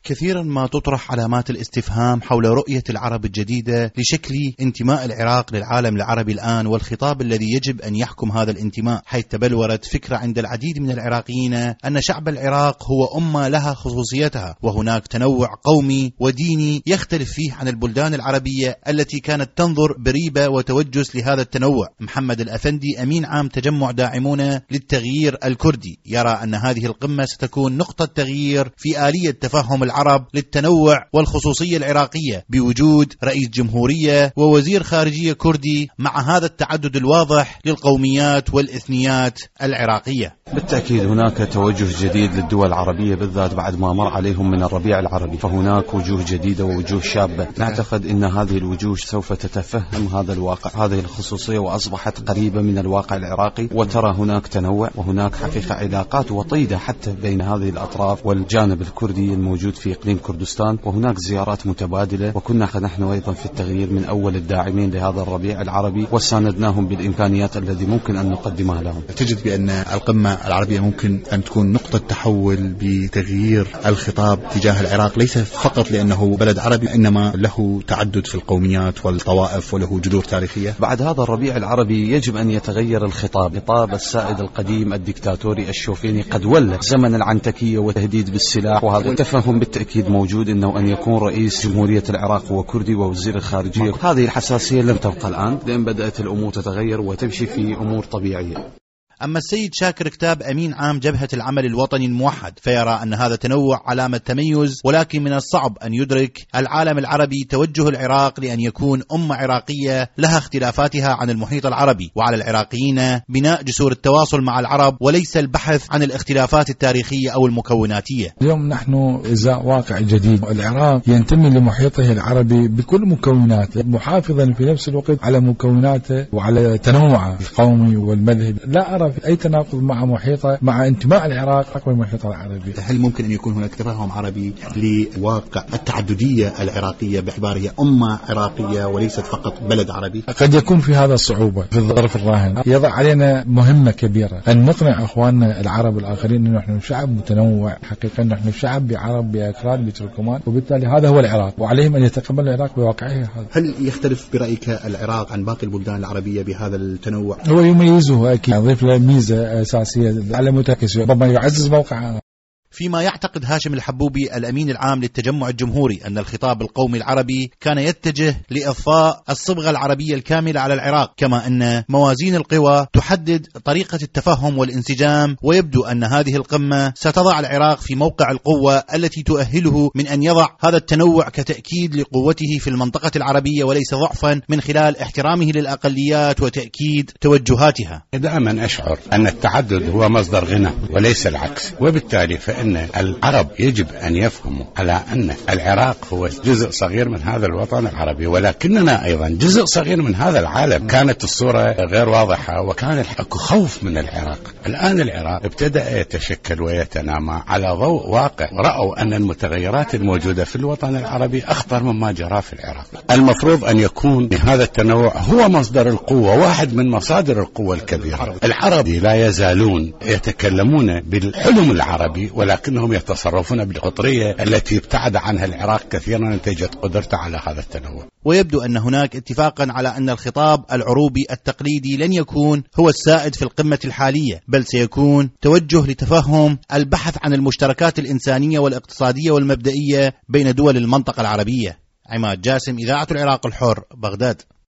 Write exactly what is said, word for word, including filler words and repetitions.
كثيرا ما تطرح علامات الاستفهام حول رؤية العرب الجديدة لشكل انتماء العراق للعالم العربي الآن والخطاب الذي يجب أن يحكم هذا الانتماء، حيث تبلورت فكرة عند العديد من العراقيين أن شعب العراق هو أمة لها خصوصيتها، وهناك تنوع قومي وديني يختلف فيه عن البلدان العربية التي كانت تنظر بريبة وتوجس لهذا التنوع. محمد الأفندي أمين عام تجمع داعمون للتغيير الكردي يرى أن هذه القمة ستكون نقطة تغيير في آلية تفهم العرب للتنوع والخصوصية العراقية بوجود رئيس جمهورية ووزير خارجية كردي مع هذا التعدد الواضح للقوميات والإثنيات العراقية. بالتأكيد هناك توجه جديد للدول العربية بالذات بعد ما مر عليهم من الربيع العربي، فهناك وجوه جديدة ووجوه شابة. نعتقد أن هذه الوجوه سوف تتفهم هذا الواقع، هذه الخصوصية، وأصبحت قريبة من الواقع العراقي، وترى هناك تنوع وهناك حقيقة علاقات وطيدة حتى بين هذه الأطراف والجانب الكردي الموجود في إقليم كردستان، وهناك زيارات متبادلة. وكنا نحن أيضا في التغيير من أول الداعمين لهذا الربيع العربي، وساندناهم بالإمكانيات التي ممكن أن نقدمها لهم. تجد بأن القمة العربية ممكن أن تكون نقطة تحول بتغيير الخطاب تجاه العراق، ليس فقط لأنه بلد عربي إنما له تعدد في القوميات والطوائف وله جذور تاريخية. بعد هذا الربيع العربي يجب أن يتغير الخطاب. خطاب السائد القديم الدكتاتوري الشوفيني قد ولى زمن العنتكية والتهديد بالسلاح، وهذا التفهم بالتأكيد موجود إنه أن يكون رئيس جمهورية العراق هو كردي ووزير الخارجية. هذه الحساسية لم تبقى الآن لأن بدأت الأمور تتغير وتمشي في أمور طبيعية. أما السيد شاكر كتاب أمين عام جبهة العمل الوطني الموحد فيرى أن هذا تنوع علامة تميز، ولكن من الصعب أن يدرك العالم العربي توجه العراق لأن يكون أمة عراقية لها اختلافاتها عن المحيط العربي، وعلى العراقيين بناء جسور التواصل مع العرب وليس البحث عن الاختلافات التاريخية أو المكوناتية. اليوم نحن إزاء واقع جديد، العراق ينتمي لمحيطه العربي بكل مكوناته، محافظا في نفس الوقت على مكوناته وعلى تنوعه القومي والمذهبي. لا أرى في أي تناقض مع محيطه مع انتماء العراق حق المحيط العربي. هل ممكن أن يكون هناك تفاهم عربي لواقع التعددية العراقية باعتبارها أمة عراقية وليست فقط بلد عربي؟ قد يكون في هذا الصعوبة في الظرف الراهن. يضع علينا مهمة كبيرة أن نقنع أخواننا العرب الآخرين أن نحن شعب متنوع، حقيقة نحن شعب بعرب بأكراد بتركمان، وبالتالي هذا هو العراق وعليهم أن يتقبلوا العراق بواقعه هذا. هل يختلف برأيك العراق عن باقي البلدان العربية بهذا التنوع؟ هو يميزه أكيد، يضيف له ميزة أساسية على متكس ربما يعزز موقعه. فيما يعتقد هاشم الحبوبي الأمين العام للتجمع الجمهوري أن الخطاب القومي العربي كان يتجه لإضفاء الصبغة العربية الكاملة على العراق، كما أن موازين القوى تحدد طريقة التفهم والانسجام، ويبدو أن هذه القمة ستضع العراق في موقع القوة التي تؤهله من أن يضع هذا التنوع كتأكيد لقوته في المنطقة العربية وليس ضعفا، من خلال احترامه للأقليات وتأكيد توجهاتها. دائما أشعر أن التعدد هو مصدر غنى وليس العكس، وبالتالي فإن أن العرب يجب أن يفهموا على أن العراق هو جزء صغير من هذا الوطن العربي، ولكننا أيضا جزء صغير من هذا العالم. كانت الصورة غير واضحة وكان خوف من العراق. الآن العراق ابتدأ يتشكل ويتنامى على ضوء واقع، ورأوا أن المتغيرات الموجودة في الوطن العربي أخطر مما جرى في العراق. المفروض أن يكون هذا التنوع هو مصدر القوة، واحد من مصادر القوة الكبيرة. العرب لا يزالون يتكلمون بالحلم العربي، ولكن لكنهم يتصرفون بالقطرية التي ابتعد عنها العراق كثيرا نتيجة قدرته على هذا التنوع. ويبدو أن هناك اتفاقا على أن الخطاب العروبي التقليدي لن يكون هو السائد في القمة الحالية، بل سيكون توجه لتفهم البحث عن المشتركات الإنسانية والاقتصادية والمبدئية بين دول المنطقة العربية. عماد جاسم، إذاعة العراق الحر، بغداد.